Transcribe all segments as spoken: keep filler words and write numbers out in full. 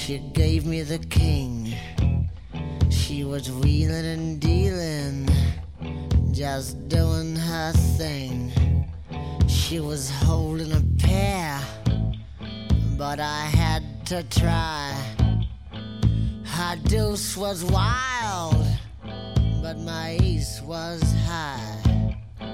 She gave me the king. She was wheeling and dealing, just doing her thing. She was holding a pair, but I had to try. Her deuce was wild, but my ace was high.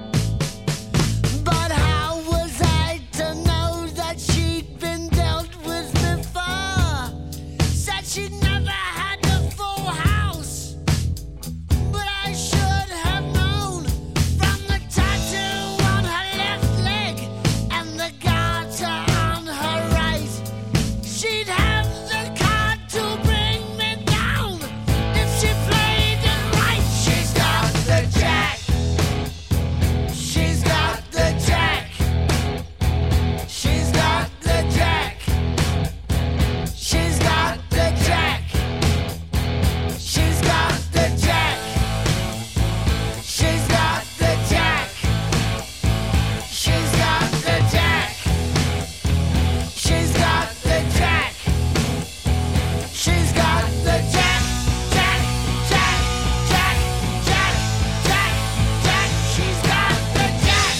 But how was I to know that she'd been dealt with before? Said she'd never had the full house, but I should have known from the tattoo on her left leg and the garter on her right. She'd have the card to bring me down if she played it right. She's got the jack. She's got the jack. She's got the jack. She's got the jack. She's got the jack. She's got the jack. She's got the jack. She's got the jack. She's got the jack. Jack, jack, jack, jack, jack, jack. She's got the jack.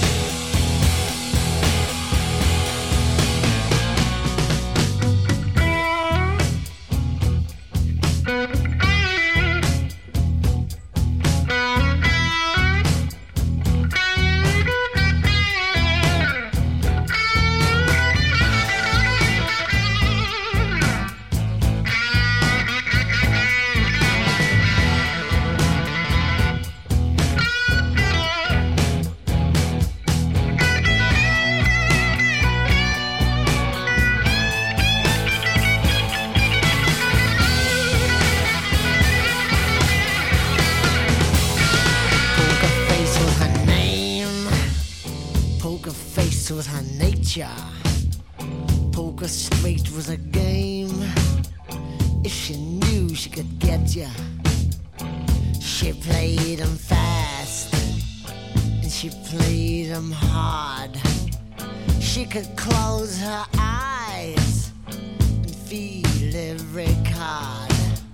Poker face with her name, poker face with her nature. Poker straight was a game. If she knew she could get ya, she played 'em fast and she played 'em hard. She could close her eyes and feel every card.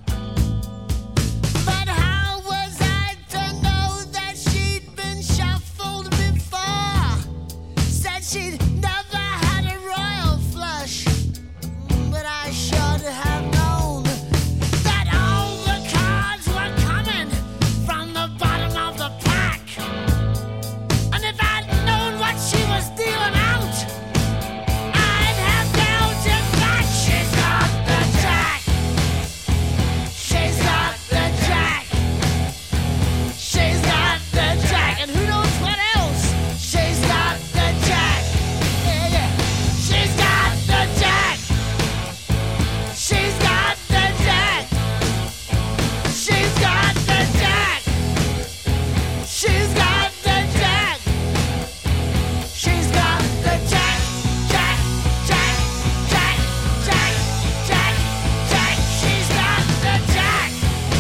But how was I to know that she'd been shuffled before? Said she'd never had a royal flush, but I should have known that all the cards were coming from the bottom of the pack. And if I'd known what she was dealing out, I'd have dealt it back. She's got the jack. She's got the jack. She's got the jack. And who knows what else? She's got the jack. Yeah, yeah. She's got the jack. She's got the jack. She's got the jack. She's got the jack. She's got the jack. Jack, jack, jack, jack, jack, jack. She's got the jack.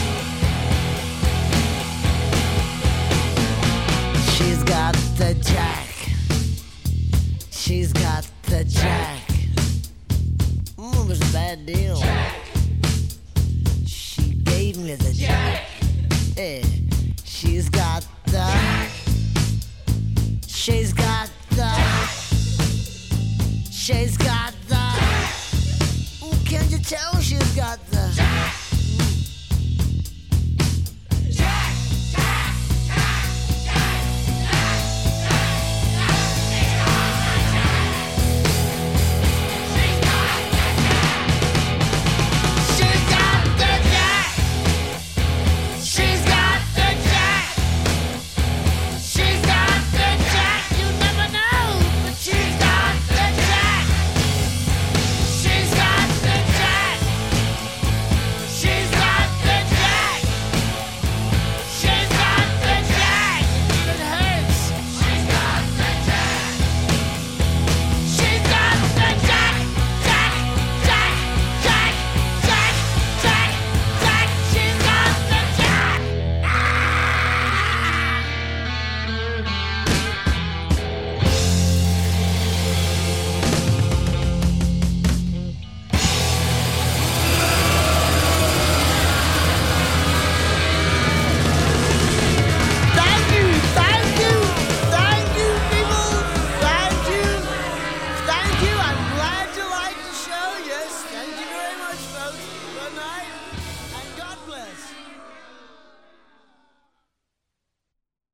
She's got the jack. She's got the jack. Mm, it was a bad deal. She gave me the jack. Yeah. She's got the. She's got the. She's got the. Ooh, can you tell